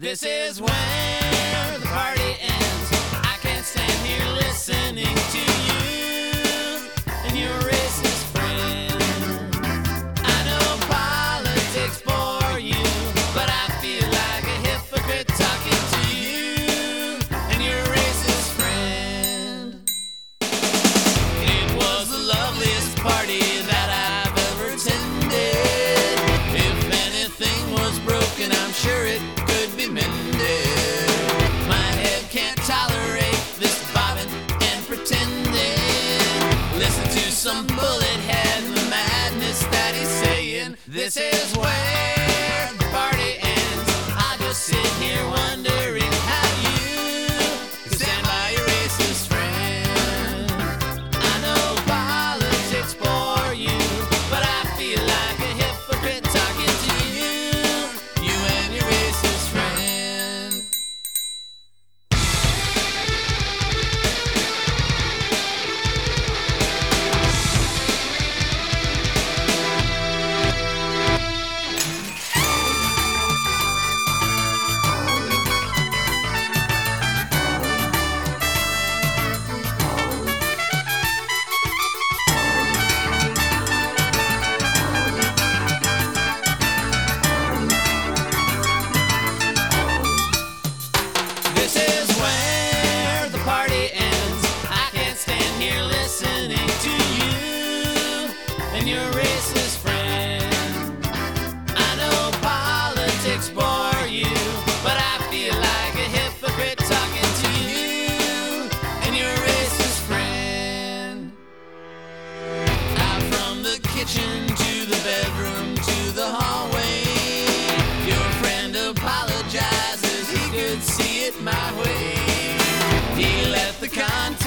This is where the party ends. I can't stand here listening to you and your racist friend. I know politics bore you, but I feel like a hypocrite talking to you and your racist friend. It was the loveliest party that I've ever attended. If anything was broken, I'm sure it could be mended. My head can't tolerate this bobbing and pretending. Listen to some bullet head and the madness that he's saying. This is where the party ends. I just sit here wondering how you can stand by your racist friend. I know politics bore you, but I feel like a hypocrite talking to you and your racist friend. This is where the party ends. I can't stand here listening to you and your racist friend. I know politics bore you, but I feel like a hypocrite talking to you and your racist friend. Out from the kitchen to the bedroom to the hallway, your friend apologizes, he could see it my way. He let the content